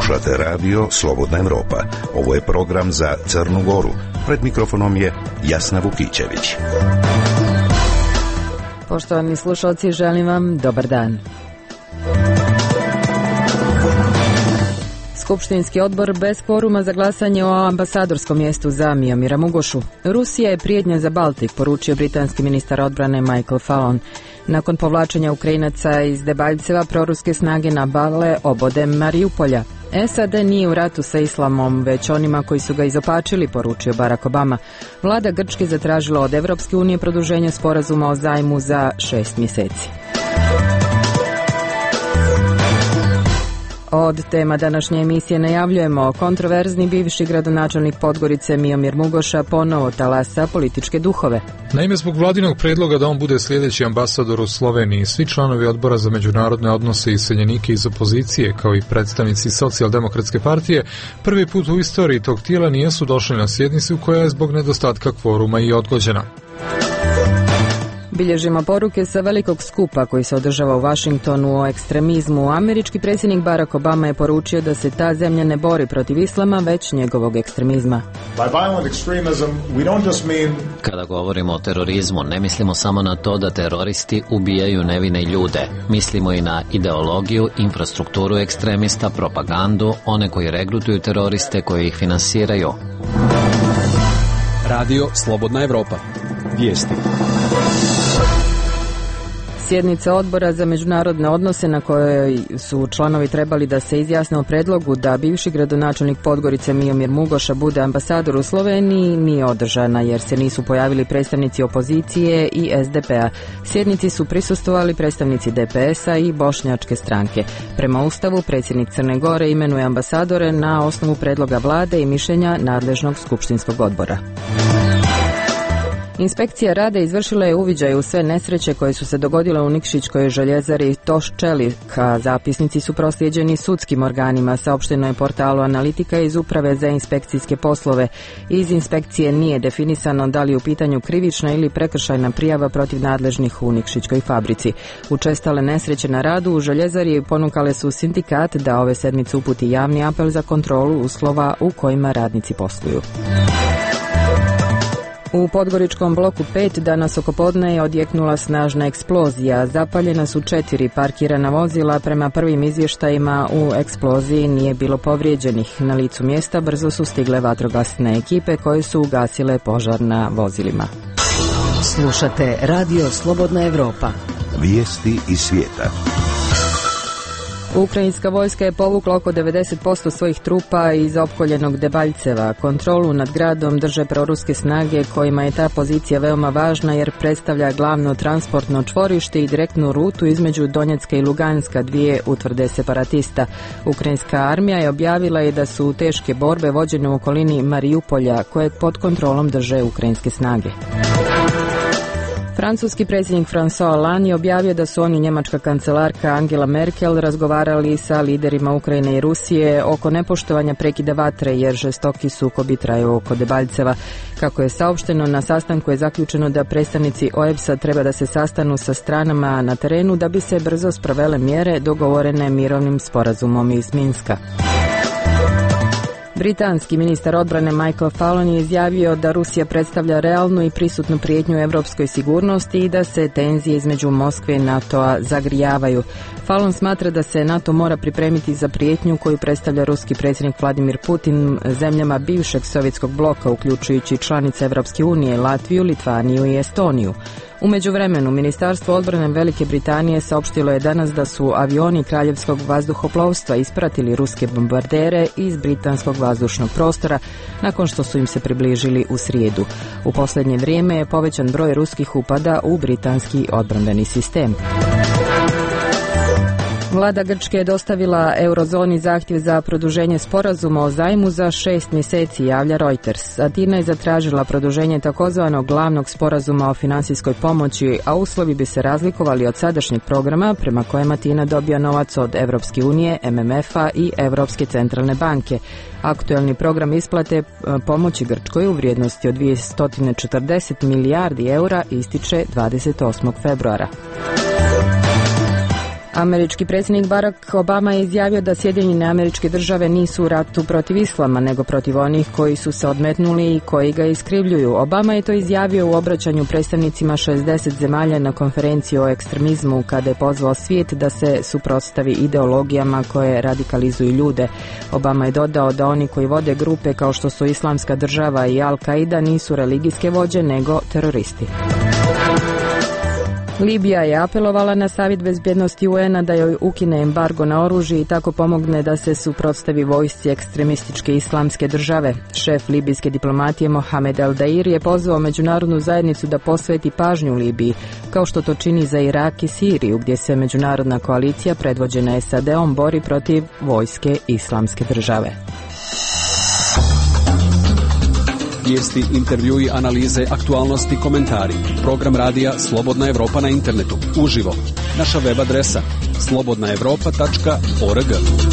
Slušate radio Slobodna Evropa. Ovo je program za Crnu Goru. Pred mikrofonom je Jasna Vukićević. Poštovani slušalci, želim vam dobar dan. Skupštinski odbor bez kvoruma za glasanje o ambasadorskom mjestu za Miomira Mugošu. Rusija je prijetnja za Baltik, poručio britanski ministar odbrane Michael Fallon. Nakon povlačenja Ukrajinaca iz Debaljceva, proruske snage nabale obode Mariupolja. SAD nije u ratu sa islamom, već onima koji su ga izopačili, poručio Barack Obama. Vlada Grčke zatražila od Evropske unije produženje sporazuma o zajmu za 6 mjeseci. Od tema današnje emisije najavljujemo: kontroverzni bivši gradonačelnik Podgorice Miomir Mugoša ponovo talasa političke duhove. Naime, zbog vladinog predloga da on bude sljedeći ambasador u Sloveniji, svi članovi odbora za međunarodne odnose i iseljenike iz opozicije, kao i predstavnici Socijaldemokratske partije, prvi put u istoriji tog tijela nisu došli na sjednicu koja je zbog nedostatka kvoruma i odgođena. Bilježimo poruke sa velikog skupa koji se održava u Washingtonu o ekstremizmu. Američki predsjednik Barack Obama je poručio da se ta zemlja ne bori protiv islama, već njegovog ekstremizma. Kada govorimo o terorizmu, ne mislimo samo na to da teroristi ubijaju nevine ljude. Mislimo i na ideologiju, infrastrukturu ekstremista, propagandu, one koji regrutuju teroriste, koji ih finansiraju. Radio Slobodna Evropa. Vijesti. Sjednica odbora za međunarodne odnose na kojoj su članovi trebali da se izjasne o predlogu da bivši gradonačelnik Podgorice Miomir Mugoša bude ambasador u Sloveniji nije održana jer se nisu pojavili predstavnici opozicije i SDP-a. Sjednici su prisustvovali predstavnici DPS-a i Bošnjačke stranke. Prema Ustavu, predsjednik Crne Gore imenuje ambasadore na osnovu predloga vlade i mišljenja nadležnog skupštinskog odbora. Inspekcija rada izvršila je uviđaj u sve nesreće koje su se dogodile u Nikšićkoj željezari Toš Čelika. Zapisnici su proslijeđeni sudskim organima, saopšteno je portalu Analitika iz Uprave za inspekcijske poslove. Iz inspekcije nije definisano da li je u pitanju krivična ili prekršajna prijava protiv nadležnih u Nikšićkoj fabrici. Učestale nesreće na radu u željezari ponukale su sindikat da ove sedmice uputi javni apel za kontrolu uslova u kojima radnici posluju. U Podgoričkom bloku 5 danas oko podne je odjeknula snažna eksplozija. Zapaljena su 4 parkirana vozila. Prema prvim izvještajima u eksploziji nije bilo povrijeđenih. Na licu mjesta brzo su stigle vatrogasne ekipe koje su ugasile požar na vozilima. Slušate Radio Slobodna Evropa. Vijesti iz svijeta. Ukrajinska vojska je povukla oko 90% svojih trupa iz opkoljenog Debaljceva. Kontrolu nad gradom drže proruske snage kojima je ta pozicija veoma važna jer predstavlja glavno transportno čvorište i direktnu rutu između Donjecka i Luganska, dvije utvrde separatista. Ukrajinska armija je objavila da su teške borbe vođene u okolini Mariupolja koje pod kontrolom drže ukrajinske snage. Francuski predsjednik François Hollande je objavio da su on i njemačka kancelarka Angela Merkel razgovarali sa liderima Ukrajine i Rusije oko nepoštovanja prekida vatre jer žestoki sukobi traju oko Debaljceva. Kako je saopšteno, na sastanku je zaključeno da predstavnici OEBS-a treba da se sastanu sa stranama na terenu da bi se brzo sprovele mjere dogovorene mirovnim sporazumom iz Minska. Britanski ministar odbrane Michael Fallon je izjavio da Rusija predstavlja realnu i prisutnu prijetnju europskoj sigurnosti i da se tenzije između Moskve i NATO-a zagrijavaju. Fallon smatra da se NATO mora pripremiti za prijetnju koju predstavlja ruski predsjednik Vladimir Putin zemljama bivšeg sovjetskog bloka, uključujući članice Evropske unije, Latviju, Litvaniju i Estoniju. U međuvremenu, Ministarstvo odbrane Velike Britanije saopštilo je danas da su avioni Kraljevskog vazduhoplovstva ispratili ruske bombardere iz britanskog vazdušnog prostora nakon što su im se približili u srijedu. U posljednje vrijeme je povećan broj ruskih upada u britanski odbrambeni sistem. Vlada Grčke je dostavila eurozoni zahtjev za produženje sporazuma o zajmu za 6 mjeseci, javlja Reuters. Atina je zatražila produženje takozvanog glavnog sporazuma o financijskoj pomoći, a uslovi bi se razlikovali od sadašnjeg programa prema kojem Atina dobija novac od Evropske unije, MMF-a i Europske centralne banke. Aktualni program isplate pomoći Grčkoj u vrijednosti od 240 milijardi eura ističe 28. februara. Američki predsjednik Barack Obama je izjavio da Sjedinjene Američke Države nisu u ratu protiv islama, nego protiv onih koji su se odmetnuli i koji ga iskrivljuju. Obama je to izjavio u obraćanju predstavnicima 60 zemalja na konferenciji o ekstremizmu, kada je pozvao svijet da se suprotstavi ideologijama koje radikalizuju ljude. Obama je dodao da oni koji vode grupe kao što su Islamska država i Al-Qaida nisu religijske vođe, nego teroristi. Libija je apelovala na Savjet bezbjednosti UN-a da joj ukine embargo na oružje i tako pomogne da se suprotstavi vojsci ekstremističke Islamske države. Šef libijske diplomatije Mohamed El Dair je pozvao međunarodnu zajednicu da posveti pažnju Libiji, kao što to čini za Irak i Siriju, gdje se međunarodna koalicija predvođena SAD-om bori protiv vojske Islamske države. Vijesti, intervjui, analize, aktualnosti, komentari. Program radija Slobodna Evropa na internetu. Uživo. Naša web adresa slobodnaevropa.org.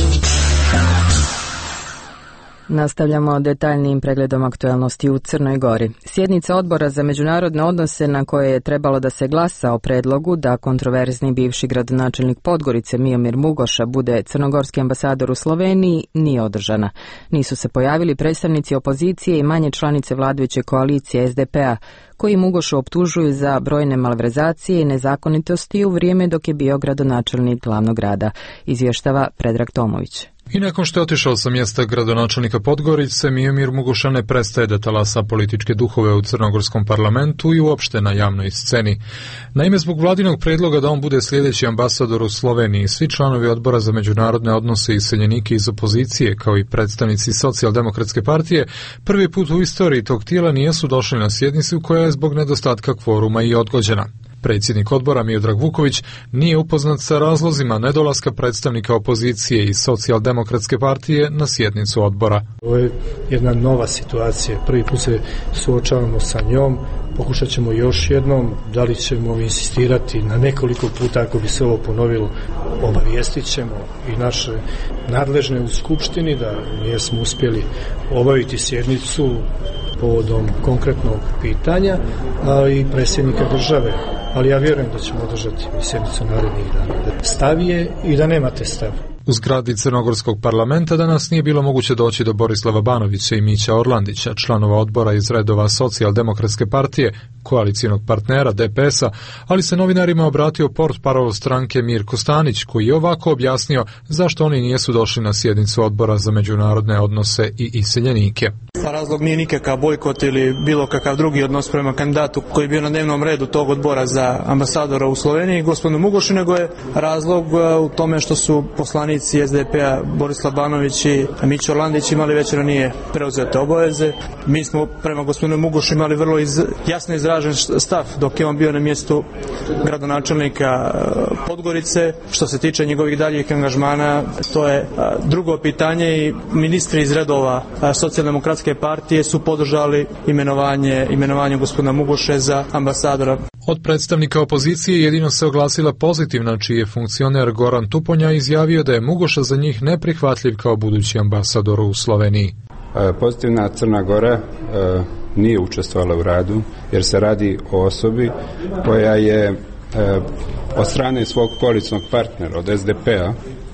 Nastavljamo detaljnijim pregledom aktualnosti u Crnoj Gori. Sjednica Odbora za međunarodne odnose na koje je trebalo da se glasa o predlogu da kontroverzni bivši gradonačelnik Podgorice Miomir Mugoša bude crnogorski ambasador u Sloveniji nije održana. Nisu se pojavili predstavnici opozicije i manje članice vladajuće koalicije SDP-a, koji Mugošu optužuju za brojne malverzacije i nezakonitosti u vrijeme dok je bio gradonačelnik glavnog grada, izvještava Predrag Tomović. I nakon što je otišao sa mjesta gradonačelnika Podgorice, Miomir Mugoša ne prestaje da talasa političke duhove u crnogorskom parlamentu i uopšte na javnoj sceni. Naime, zbog vladinog predloga da on bude sljedeći ambasador u Sloveniji, svi članovi Odbora za međunarodne odnose i iseljenike iz opozicije, kao i predstavnici Socijaldemokratske partije, prvi put u istoriji tog tijela nisu došli na sjednicu koja je zbog nedostatka kvoruma i odgođena. Predsjednik odbora Miodrag Vuković nije upoznat sa razlozima nedolaska predstavnika opozicije i Socijaldemokratske partije na sjednicu odbora. Ovo je jedna nova situacija. Prvi put se suočavamo sa njom. Pokušat ćemo još jednom, da li ćemo insistirati na nekoliko puta ako bi se ovo ponovilo, obavijestit ćemo i naše nadležne u Skupštini da nismo uspjeli obaviti sjednicu povodom konkretnog pitanja, ali i predsjednika države. Ali ja vjerujem da ćemo održati sjednicu narednih dana. Stav je i da nemate stav. U zgradi Crnogorskog parlamenta danas nije bilo moguće doći do Borislava Banovića i Mića Orlandića, članova odbora iz redova Socijaldemokratske partije, koalicijnog partnera DPS-a, ali se novinarima obratio portparol stranke Mirko Stanić, koji je ovako objasnio zašto oni nisu došli na sjednicu odbora za međunarodne odnose i iseljenike. Razlog nije nikakav bojkot ili bilo kakav drugi odnos prema kandidatu koji je bio na dnevnom redu tog odbora za ambasadora u Sloveniji, gospodinu Mugošu, nego je razlog u tome što su poslanici SDP-a Borislav Banović i Mića Orlandić imali već ranije preuzete obaveze. Mi smo prema gospodinu Mugošu imali vrlo jasno izražen stav dok je on bio na mjestu gradonačelnika Podgorice. Što se tiče njegovih daljih angažmana, to je drugo pitanje i ministri iz redova Socijaldemokratske partije su podržali imenovanje gospodina Mugoše za ambasadora. Od predstavnika opozicije jedino se oglasila pozitivna, čiji je funkcioner Goran Tuponja izjavio da je Mugoša za njih neprihvatljiv kao budući ambasador u Sloveniji. Pozitivna Crna Gora nije učestvovala u radu jer se radi o osobi koja je od strane svog koalicijnog partnera od SDP-a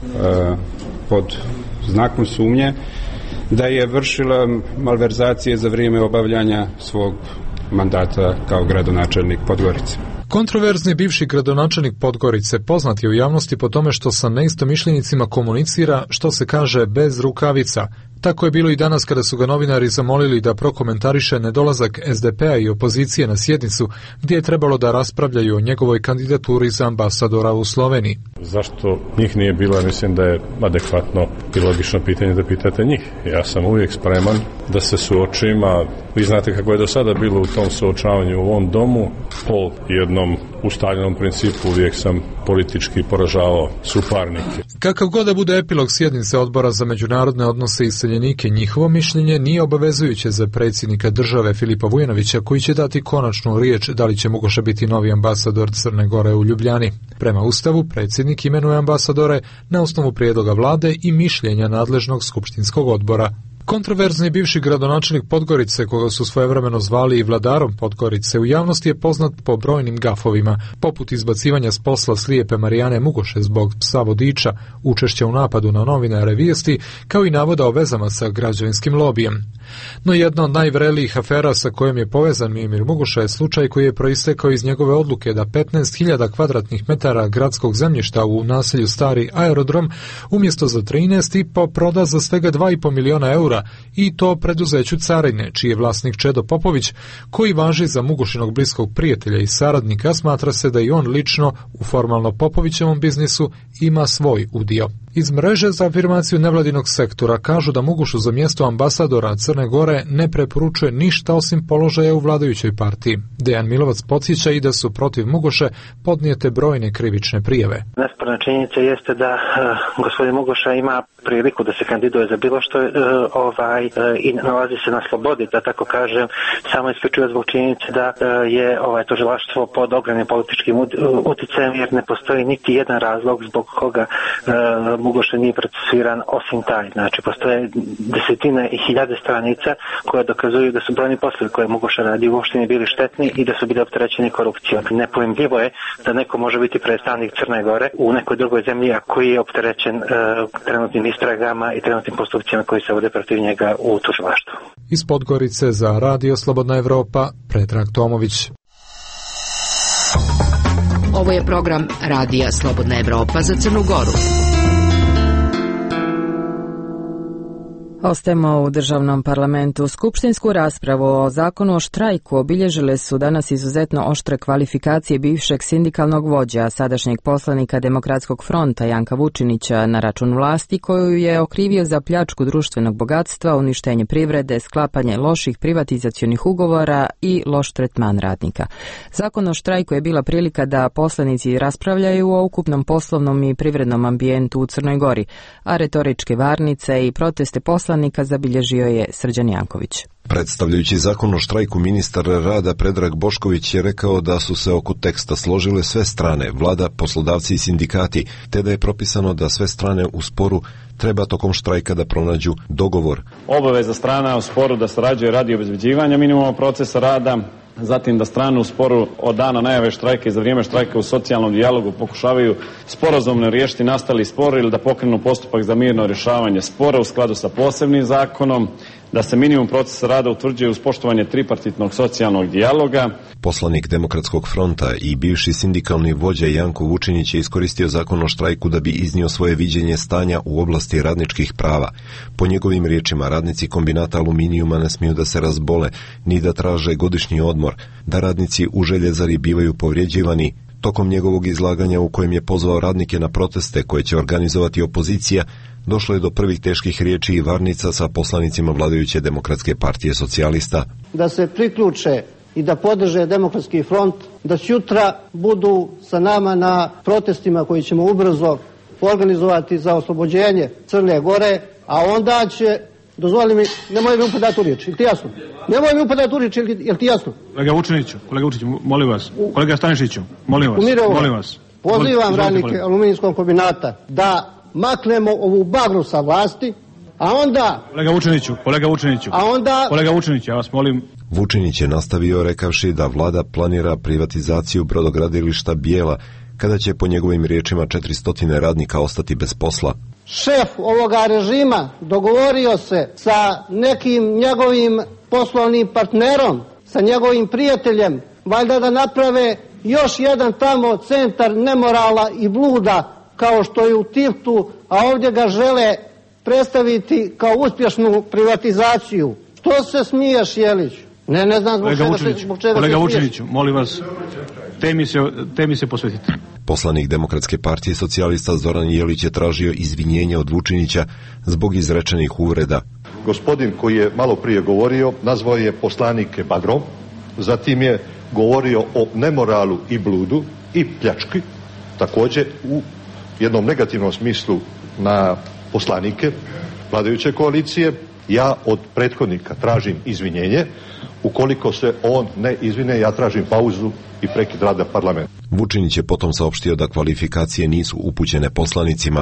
pod znakom sumnje da je vršila malverzacije za vrijeme obavljanja svog mandata kao gradonačelnik Podgorice. Kontroverzni bivši gradonačelnik Podgorice poznat je u javnosti po tome što sa neistomišljenicima komunicira, što se kaže, bez rukavica. Tako je bilo i danas kada su ga novinari zamolili da prokomentariše nedolazak SDP-a i opozicije na sjednicu gdje je trebalo da raspravljaju o njegovoj kandidaturi za ambasadora u Sloveniji. Zašto njih nije bilo, mislim da je adekvatno i logično pitanje da pitate njih. Ja sam uvijek spreman da se suočim, a vi znate kako je do sada bilo u tom suočavanju u ovom domu. Po jednom ustaljenom principu uvijek sam politički poražavao suparnike. Kakav god da bude epilog sjednice Odbora za međunarodne odnose i iseljenike, njihovo mišljenje nije obavezujuće za predsjednika države Filipa Vujanovića, koji će dati konačnu riječ da li će Mugoša biti novi ambasador Crne Gore u Ljubljani. Prema Ustavu, predsjednik imenuje ambasadore na osnovu prijedloga vlade i mišljenja nadležnog skupštinskog odbora. Kontroverzni bivši gradonačelnik Podgorice, koga su svojevremeno zvali i vladarom Podgorice, u javnosti je poznat po brojnim gafovima, poput izbacivanja s posla slijepe Marijane Mugoše zbog psa vodiča, učešća u napadu na novinare Vijesti, kao i navoda o vezama sa građevinskim lobijem. No jedna od najvrelijih afera sa kojom je povezan Mimir Mugoša je slučaj koji je proistekao iz njegove odluke da 15.000 kvadratnih metara gradskog zemljišta u naselju Stari aerodrom umjesto za 13,5 proda za svega 2,5 miliona eura, i to preduzeću Carine, čiji je vlasnik Čedo Popović, koji važi za Mugošinog bliskog prijatelja i saradnika. Smatra se da i on lično u formalno Popovićevom biznisu ima svoj udio. Iz mreže za afirmaciju nevladinog sektora kažu da Mugošu za mjesto ambasadora Crne Gore ne preporučuje ništa osim položaja u vladajućoj partiji. Dejan Milovac podsjeća i da su protiv Mugoše podnijete brojne krivične prijave. Nesporna činjenica jeste da gospodin Mugoša ima priliku da se kandiduje za bilo što i nalazi se na slobodi, da tako kažem, samo isključivo zbog činjenice da je tužilaštvo pod ogromnim političkim uticajem, jer ne postoji niti jedan razlog zbog koga Mugoša nije procesuiran osim taj. Znači, postoje desetine i hiljade stranica koje dokazuju da su brojni poslovi koje Mugoša radi uopšte ne bili štetni i da su bili opterećeni korupcijom. Nepojmljivo je da neko može biti predstavnik Crne Gore u nekoj drugoj zemlji, a koji je opterećen trenutnim istragama i trenutnim postupcima koji se vode protiv njega u tužilaštvu. Iz Podgorice za Radio Slobodna Evropa, Predrag Tomović. Ovo je program Radija Slobodna Evropa za Crnu Goru. Ostajemo u državnom parlamentu. Skupštinsku raspravu o zakonu o štrajku obilježile su danas izuzetno oštre kvalifikacije bivšeg sindikalnog vođa, sadašnjeg poslanika Demokratskog fronta Janka Vučinića na račun vlasti, koju je okrivio za pljačku društvenog bogatstva, uništenje privrede, sklapanje loših privatizacionih ugovora i loš tretman radnika. Zakon o štrajku je bila prilika da poslanici raspravljaju o ukupnom poslovnom i privrednom ambijentu u Crnoj Gori, a retoričke varnice i proteste poslanika zabilježio je Srđan Janković. Predstavljajući zakon o štrajku, ministar rada Predrag Bošković je rekao da su se oko teksta složile sve strane, vlada, poslodavci i sindikati, te da je propisano da sve strane u sporu treba tokom štrajka da pronađu dogovor. Obaveza strana u sporu da sarađuje radi obezbeđivanja minimuma procesa rada, zatim da strane u sporu od dana najave štrajka i za vrijeme štrajka u socijalnom dijalogu pokušavaju sporazumno riješiti nastali spor ili da pokrenu postupak za mirno rješavanje spora u skladu sa posebnim zakonom, da se minimum procesa rada utvrđuje uz poštovanje tripartitnog socijalnog dijaloga. Poslanik Demokratskog fronta i bivši sindikalni vođa Janko Vučinić je iskoristio zakon o štrajku da bi iznio svoje viđenje stanja u oblasti radničkih prava. Po njegovim riječima, radnici kombinata aluminijuma ne smiju da se razbole, ni da traže godišnji odmor, da radnici u Željezari bivaju povrijeđivani. Tokom njegovog izlaganja, u kojem je pozvao radnike na proteste koje će organizovati opozicija, došlo je do prvih teških riječi i varnica sa poslanicima vladajuće Demokratske partije socijalista. Da se priključe i da podrže Demokratski front, da sutra budu sa nama na protestima koji ćemo ubrzo organizovati za oslobođenje Crne Gore, a onda će, dozvoli mi, nemoj mi upadati u riječ, je ti jasno? Nemoj mi upadati u riječ, je ti jasno? Kolega Vučiniću, molim vas. Kolega Stanišiću, molim vas. Pozivam radnike aluminijskog kombinata da maknemo ovu bagru sa vlasti, a onda... Kolega Vučiniću, ja vas molim. Vučinić je nastavio rekavši da vlada planira privatizaciju brodogradilišta Bijela, kada će po njegovim riječima 400 radnika ostati bez posla. Šef ovoga režima dogovorio se sa nekim njegovim poslovnim partnerom, sa njegovim prijateljem, valjda da naprave još jedan tamo centar nemorala i bluda, kao što je u Tiftu, a ovdje ga žele predstaviti kao uspješnu privatizaciju. Što se smiješ, Jelić? Ne znam zbog čega se smiješ. Kolega Vučiniću, molim vas, temi se posvetite. Poslanik Demokratske partije socijalista Zoran Jelić je tražio izvinjenje od Vučinića zbog izrečenih uvreda. Gospodin koji je malo prije govorio nazvao je poslanike bagrom, zatim je govorio o nemoralu i bludu i pljački, također u jednom negativnom smislu na poslanike vladajuće koalicije. Ja od prethodnika tražim izvinjenje. Ukoliko se on ne izvine, ja tražim pauzu i prekid rada parlamenta. Vučinić je potom saopštio da kvalifikacije nisu upućene poslanicima.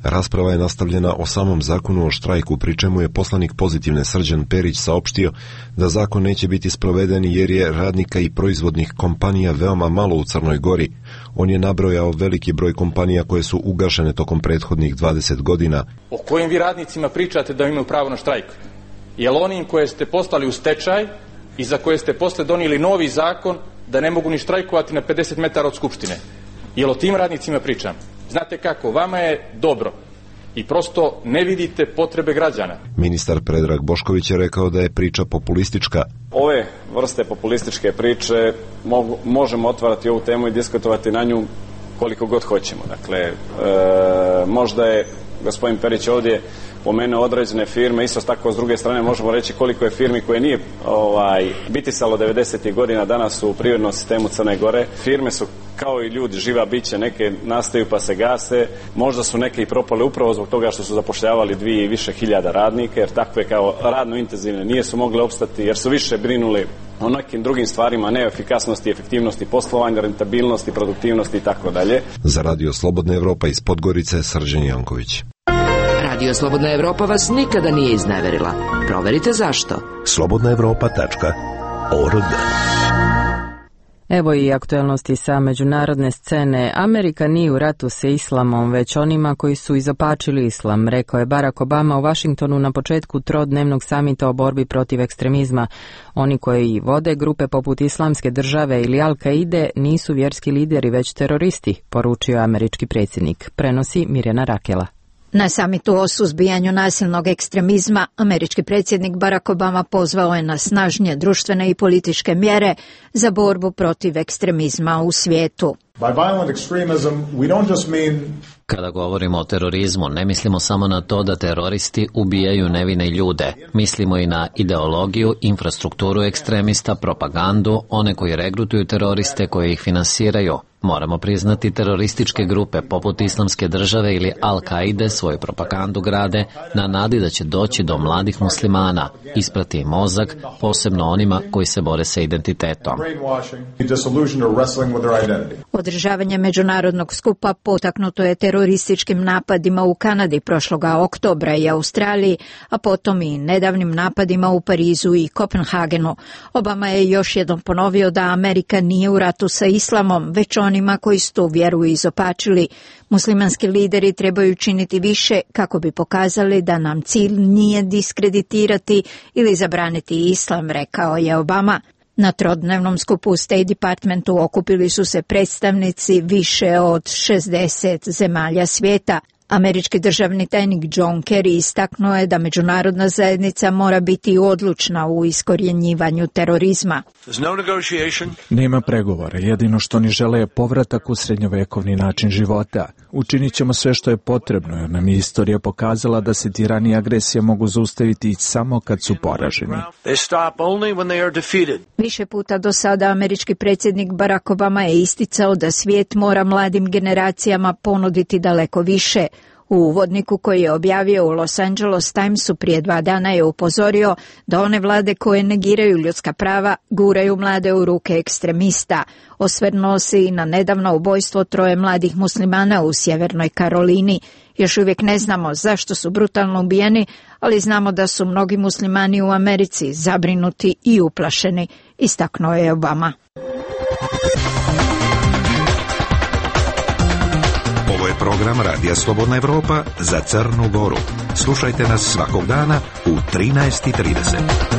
Rasprava je nastavljena o samom zakonu o štrajku, pri čemu je poslanik Pozitivne Srđan Perić saopštio da zakon neće biti sproveden jer je radnika i proizvodnih kompanija veoma malo u Crnoj Gori. On je nabrojao veliki broj kompanija koje su ugašene tokom prethodnih 20 godina. O kojim vi radnicima pričate da imaju pravo na štrajk? Jel onim koje ste poslali u stečaj i za koje ste posle donijeli novi zakon da ne mogu ni štrajkovati na 50 metara od Skupštine? Jel o tim radnicima pričam? Znate kako, vama je dobro i prosto ne vidite potrebe građana. Ministar Predrag Bošković je rekao da je priča populistička. Ove vrste populističke priče možemo otvarati ovu temu i diskutovati na nju koliko god hoćemo. Dakle, možda je gospodin Perić ovdje pomenuo određene firme, isto tako s druge strane možemo reći koliko je firmi koje nije bitisalo 90. godina danas u privrednom sistemu Crne Gore. Firme su kao i ljudi, živa bića, neke nastaju pa se gase, možda su neke i propale upravo zbog toga što su zapošljavali 2 i više hiljada radnika, jer takve kao radno intenzivne nije su mogle opstati jer su više brinuli o nekim drugim stvarima, ne o efikasnosti, efektivnosti poslovanja, rentabilnosti, produktivnosti i tako dalje. Za Radio Slobodna Evropa iz Podgorice, Srđan Janković. Radio Slobodna Evropa vas nikada nije izneverila. Proverite zašto. slobodnaevropa.org. Evo i aktuelnosti sa međunarodne scene. Amerika nije u ratu sa islamom, već onima koji su izopačili islam, rekao je Barack Obama u Washingtonu na početku trodnevnog samita o borbi protiv ekstremizma. Oni koji vode grupe poput Islamske države ili Al-Kaide nisu vjerski lideri, već teroristi, poručio američki predsjednik. Prenosi Mirjana Rakela. Na samitu o suzbijanju nasilnog ekstremizma, američki predsjednik Barack Obama pozvao je na snažnije društvene i političke mjere za borbu protiv ekstremizma u svijetu. Kada govorimo o terorizmu, ne mislimo samo na to da teroristi ubijaju nevine ljude. Mislimo i na ideologiju, infrastrukturu ekstremista, propagandu, one koji regrutuju teroriste, koji ih finansiraju. Moramo priznati, terorističke grupe poput Islamske države ili Al-Kaide svoju propagandu grade na nadi da će doći do mladih muslimana, isprati im mozak, posebno onima koji se bore sa identitetom. Održavanje međunarodnog skupa potaknuto je terorističkim napadima u Kanadi prošloga oktobra i Australiji, a potom i nedavnim napadima u Parizu i Kopenhagenu. Obama je još jednom ponovio da Amerika nije u ratu sa islamom, već onima koji su tu vjeru izopačili. Muslimanski lideri trebaju činiti više kako bi pokazali da nam cilj nije diskreditirati ili zabraniti islam, rekao je Obama. Na trodnevnom skupu u State Departmentu okupili su se predstavnici više od 60 zemalja svijeta. Američki državni tajnik John Kerry istaknuo je da međunarodna zajednica mora biti odlučna u iskorjenjivanju terorizma. Nema pregovora, jedino što oni žele je povratak u srednjovekovni način života. Učinit ćemo sve što je potrebno, jer nam je istorija pokazala da se tirani i agresija mogu zaustaviti samo kad su poraženi. Više puta do sada američki predsjednik Barack Obama je isticao da svijet mora mladim generacijama ponuditi daleko više. U uvodniku koji je objavio u Los Angeles Timesu prije 2 dana je upozorio da one vlade koje negiraju ljudska prava guraju mlade u ruke ekstremista. Osvrnuo se i na nedavno ubojstvo 3 mladih muslimana u Sjevernoj Karolini. Još uvijek ne znamo zašto su brutalno ubijeni, ali znamo da su mnogi muslimani u Americi zabrinuti i uplašeni, istaknuo je Obama. Ovo je program Radija Slobodna Evropa za Crnu Goru. Slušajte nas svakog dana u 13:30.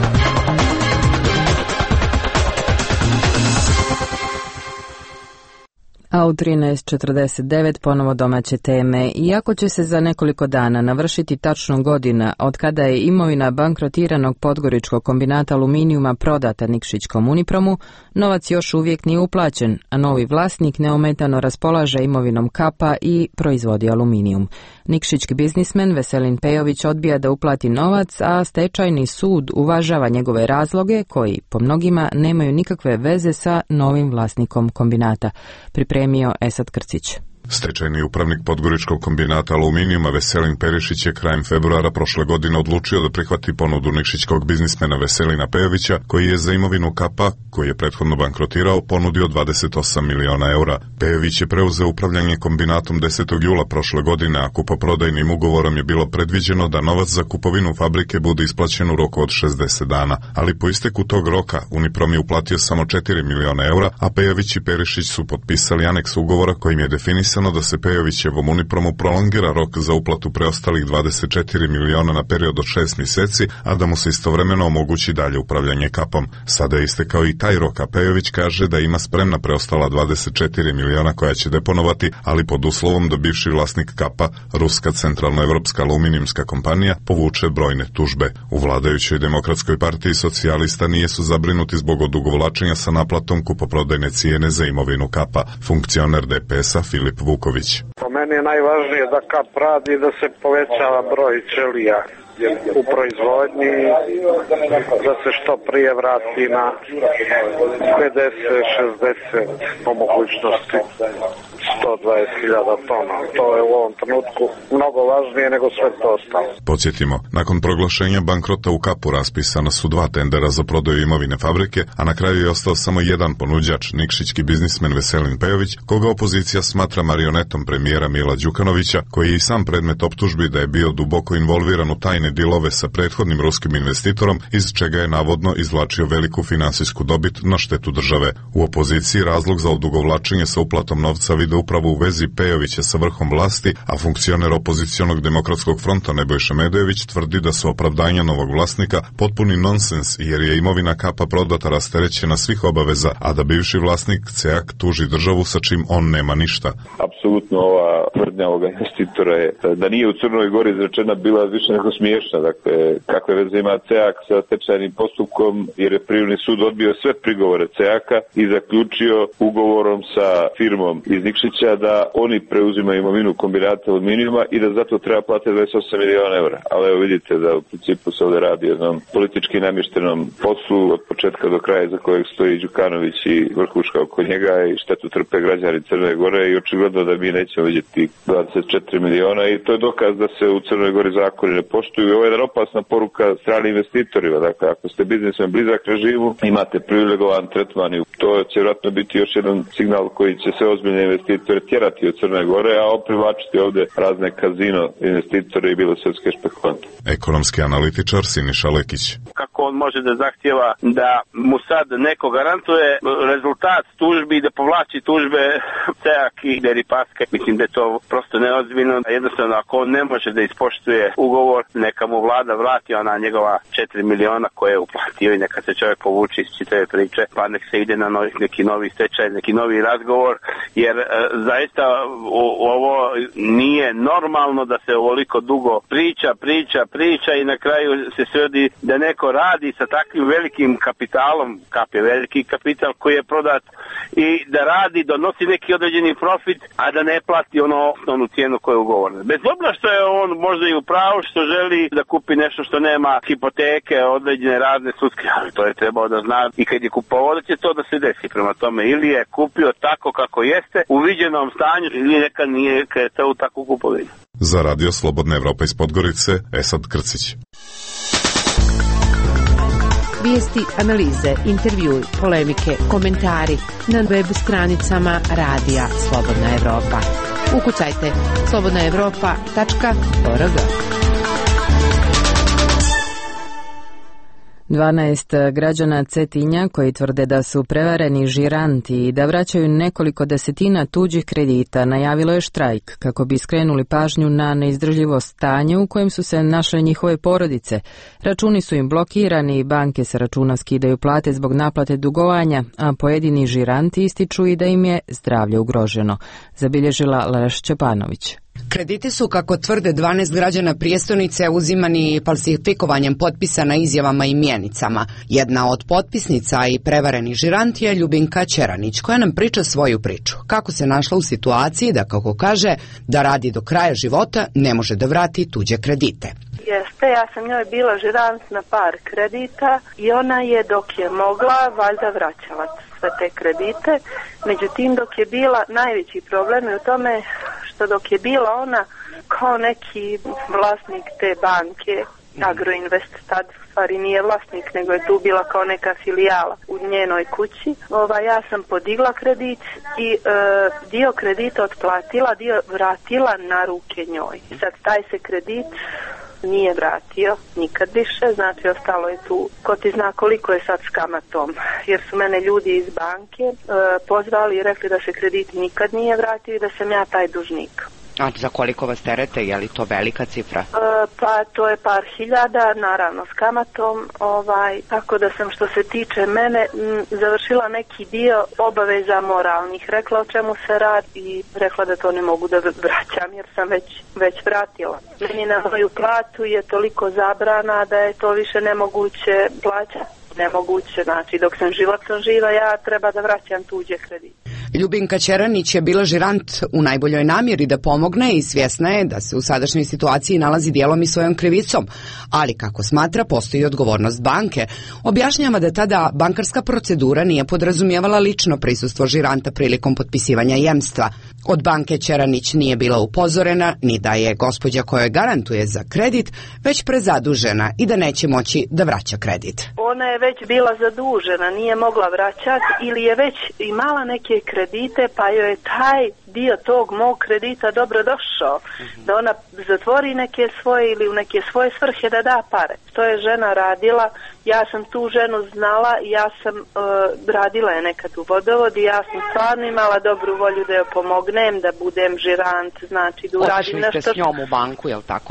A u 13:49 ponovo domaće teme. Iako će se za nekoliko dana navršiti tačno godina od kada je imovina bankrotiranog podgoričkog kombinata aluminijuma prodata Nikšićkom Unipromu, novac još uvijek nije uplaćen, a novi vlasnik neometano raspolaže imovinom Kapa i proizvodi aluminijum. Nikšićki biznismen Veselin Pejović odbija da uplati novac, a stečajni sud uvažava njegove razloge koji po mnogima nemaju nikakve veze sa novim vlasnikom kombinata. Pripremio Esad Krcić. Stečajni upravnik Podgoričkog kombinata aluminijuma Veselin Perišić je krajem februara prošle godine odlučio da prihvati ponudu nikšićkog biznismena Veselina Pejovića, koji je za imovinu Kapa, koji je prethodno bankrotirao, ponudio 28 miliona eura. Pejović je preuzeo upravljanje kombinatom 10. jula prošle godine, a kupoprodajnim ugovorom je bilo predviđeno da novac za kupovinu fabrike bude isplaćen u roku od 60 dana, ali po isteku tog roka Uniprom je uplatio samo 4 miliona eura, a Pejović i Perišić su potpisali aneks ugovora kojim je definisano da se Pejovićevom Unipromu prolongira rok za uplatu preostalih 24 miliona na period od 6 mjeseci, a da mu se istovremeno omogući dalje upravljanje Kapom. Sada je istekao i taj rok, a Pejović kaže da ima spremna preostala 24 miliona koja će deponovati, ali pod uslovom da bivši vlasnik Kapa, Ruska centralnoevropska aluminijumska kompanija, povuče brojne tužbe. U vladajućoj Demokratskoj partiji socijalista nijesu zabrinuti zbog odugovlačenja sa naplatom kupoprodajne cijene za imovinu Kapa. Funkcioner DPS-a Filip Vuković. Po meni je najvažnije da Kap radi, da se povećava broj ćelija u proizvodnji, da se što prije vrati na 50-60 po mogućnosti 120.000 tona. To je u ovom trenutku mnogo važnije nego sve to ostalo. Podsjetimo, nakon proglašenja bankrota u Kapu raspisana su 2 tendera za prodaju imovine fabrike, a na kraju je ostao samo jedan ponuđač, nikšićki biznismen Veselin Pejović, koga opozicija smatra marionetom premijera Mila Đukanovića, koji je i sam predmet optužbi da je bio duboko involviran u tajne dilove sa prethodnim ruskim investitorom, iz čega je navodno izvlačio veliku finansijsku dobit na štetu države. U opoziciji razlog za odugovlačenje sa uplatom novca vide upravo u vezi Pejovića sa vrhom vlasti, a funkcioner opozicionog Demokratskog fronta Nebojša Medojević tvrdi da su opravdanja novog vlasnika potpuni nonsens, jer je imovina Kapa prodata rasterećena svih obaveza, a da bivši vlasnik CEAK tuži državu sa čim on nema ništa. Apsolutno ova tvrdnja ovoga investitora je da nije u Crnoj Gori izrečena bila više nego smiješna. Dakle, kakve veze ima CEAK sa stečajnim postupkom, jer je Privredni sud odbio sve prigovore CEAK-a i zaključio ugovorom sa firmom iz Nikšića da oni preuzimaju imovinu kombinata aluminijuma i da zato treba platiti 28 miliona eura. Ali evo vidite da u principu se ovdje radi o jednom politički namještenom poslu od početka do kraja za kojeg stoji Đukanović i vrhuška oko njega i štetu trpe građani Crne Gore i očigledno da mi nećemo vidjeti 24 miliona i to je dokaz da se u Crnoj Gori zakoni ne poštuju. Ovo je jedna opasna poruka stranim investitorima. Dakle, ako ste biznismen blizak režimu, imate privilegovan tretman i to će vjerojatno biti još jedan signal koji će se ozbiljne investitore tjerati od Crne Gore, a privlačiti ovdje razne kazino investitore i bilosvjetske špekulante. Ekonomski analitičar Siniša Lekić. Kako on može da zahtjeva da mu sad neko garantuje rezultat tužbi i da povlači tužbe CEAK i Deripaske? Mislim da je to prosto neozbiljno. Jednostavno, ako on ne može da ispoštuje ugovor, neka mu vlada vrati ona njegova 4 miliona koje je uplatio i neka se čovjek povuči iz čitave priče, pa nek se ide na neki novi stečaj, neki novi razgovor, jer zaista ovo nije normalno da se ovoliko dugo priča i na kraju se svodi da neko radi sa takvim velikim kapitalom, Kap je veliki kapital koji je prodat i da radi, donosi neki određeni profit, a da ne plati onu cijenu koja je ugovorena. Bez obzira što je on možda i u pravu, što želi da kupi nešto što nema hipoteke, određene razne sudske, ali to je trebao da zna i kad je kupovao da će to da se desi. Prema tome, ili je kupio tako kako jeste, u viđenom stanju, ili neka nije kretao u takvu kupovinu. Za Radio Slobodna Evropa iz Podgorice, Esad Krcić. Vijesti, analize, intervjui, polemike, komentari na web stranicama Radija Slobodna Evropa. Ukucajte slobodnaevropa.org. 12 građana Cetinja koji tvrde da su prevareni žiranti i da vraćaju nekoliko desetina tuđih kredita najavilo je štrajk kako bi skrenuli pažnju na neizdržljivo stanje u kojem su se našle njihove porodice. Računi su im blokirani i banke sa računa skidaju plate zbog naplate dugovanja, a pojedini žiranti ističu i da im je zdravlje ugroženo. Zabilježila Leš Čepanović. Krediti su, kako tvrde 12 građana prijestolnice, uzimani falsifikovanjem potpisa na izjavama i mjenicama. Jedna od potpisnica i prevareni žirant je Ljubinka Čeranić, koja nam priča svoju priču. Kako se našla u situaciji da, kako kaže, da radi do kraja života ne može da vrati tuđe kredite. Jeste, ja sam njoj bila žirant na par kredita i ona je dok je mogla valjda vraćala sve te kredite. Međutim, dok je bila, najveći problem je u tome što dok je bila ona kao neki vlasnik te banke, Agroinvest, tad u stvari nije vlasnik, nego je tu bila kao neka filijala u njenoj kući. Ja sam podigla kredit i dio kredita otplatila, dio vratila na ruke njoj. Sad taj se kredit nije vratio nikad više, znači ostalo je tu, ko ti zna koliko je sad s kamatom, jer su mene ljudi iz banke pozvali i rekli da se kredit nikad nije vratio i da sam ja taj dužnik. A za koliko vas terete, je li to velika cifra? Pa to je par hiljada, naravno s kamatom, tako da sam što se tiče mene završila neki dio obaveza moralnih, rekla o čemu se radi i rekla da to ne mogu da vraćam jer sam već vratila. Meni na moju platu je toliko zabrana da je to više nemoguće plaćati. Nemoguće, znači dok sam živa, ja treba da vraćam tuđe kredite. Ljubinka Ćeranić je bila žirant u najboljoj namjeri da pomogne i svjesna je da se u sadašnjoj situaciji nalazi dijelom i svojom krivicom, ali kako smatra postoji odgovornost banke. Objašnjava da tada bankarska procedura nije podrazumijevala lično prisustvo žiranta prilikom potpisivanja jemstva. Od banke Ćeranić nije bila upozorena ni da je gospođa kojoj garantuje za kredit već prezadužena i da neće moći da vraća kredit. Ona je već bila zadužena, nije mogla vraćati ili je već imala neke kredite pa joj je taj dio tog mog kredita dobro došao. Da ona zatvori neke svoje ili u neke svoje svrhe da da pare. To je žena radila, ja sam tu ženu znala, ja sam radila je nekad u vodovod i ja sam stvarno imala dobru volju da joj pomognem, da budem žirant, znači da uradim nešto. Otišli ste s njom u banku, je li tako?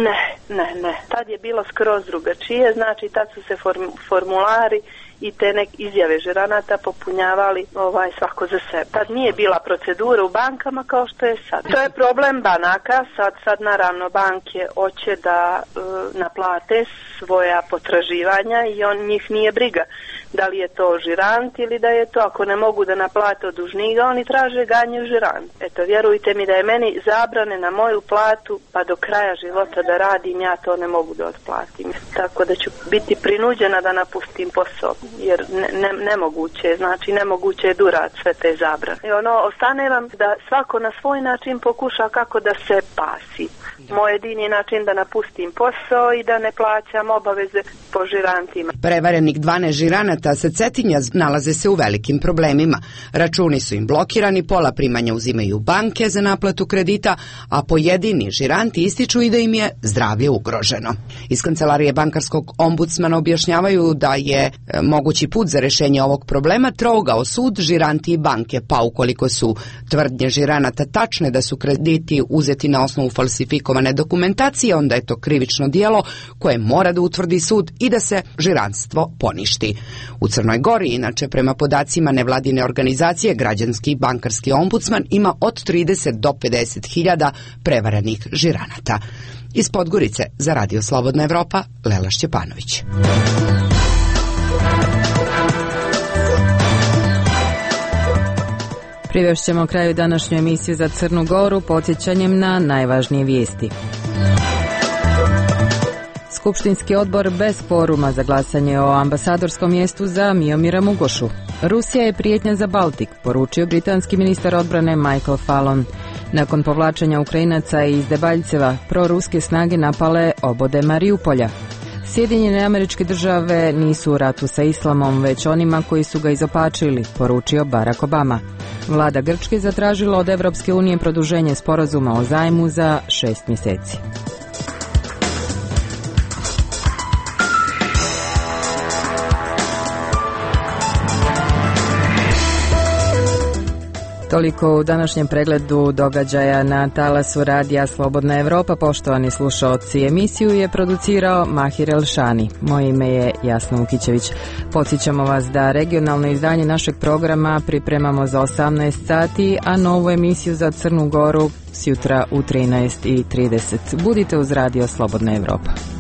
Ne. Tad je bilo skroz drugačije, znači tad su se formulari i te izjave žiranata popunjavali svako za sebe. Tad nije bila procedura u bankama kao što je sad. To je problem banaka, sad naravno banke hoće da naplate svoja potraživanja i njih nije briga. Da li je to žirant ili da je to, ako ne mogu da naplate od dužnika, oni traže ganju žirant. Eto, vjerujte mi da je meni zabrane na moju platu, pa do kraja života da radim, ja to ne mogu da otplatim. Tako da ću biti prinuđena da napustim posao, jer nemoguće je durat sve te zabrane. I ostane vam da svako na svoj način pokuša kako da se pasi. Moj jedini način da napustim posao i da ne plaćam obaveze po žirantima. Prevarenih 12 žiranata sa Cetinja nalaze se u velikim problemima. Računi su im blokirani, pola primanja uzimaju banke za naplatu kredita, a pojedini žiranti ističu i da im je zdravlje ugroženo. Iz kancelarije bankarskog ombudsmana objašnjavaju da je mogući put za rješenje ovog problema trogao sud, žiranti i banke, pa ukoliko su tvrdnje žiranata tačne da su krediti uzeti na osnovu falsifikovane dokumentacije, onda je to krivično djelo koje mora da utvrdi sud i da se žiranstvo poništi. U Crnoj Gori, inače, prema podacima nevladine organizacije, građanski bankarski ombudsman ima od 30 do 50 hiljada prevarenih žiranata. Iz Podgorice za Radio Slobodna Evropa, Lela Šćepanović. Privešćemo kraju današnju emisiju za Crnu Goru podsjećanjem na najvažnije vijesti. Skupštinski odbor bez kvoruma za glasanje o ambasadorskom mjestu za Miomira Mugošu. Rusija je prijetnja za Baltik, poručio britanski ministar odbrane Michael Fallon. Nakon povlačenja Ukrajinaca iz Debaljceva, proruske snage napale obode Mariupolja. Sjedinjene Američke Države nisu u ratu sa islamom, već onima koji su ga izopačili, poručio Barack Obama. Vlada Grčke zatražila od Evropske unije produženje sporazuma o zajmu za 6 mjeseci. Toliko u današnjem pregledu događaja na talasu Radija Slobodna Evropa. Poštovani slušaoci, emisiju je producirao Mahir Elšani. Moje ime je Jasna Vukićević. Podsjećamo vas da regionalno izdanje našeg programa pripremamo za 18 sati, a novu emisiju za Crnu Goru sjutra u 13:30. Budite uz Radio Slobodna Evropa.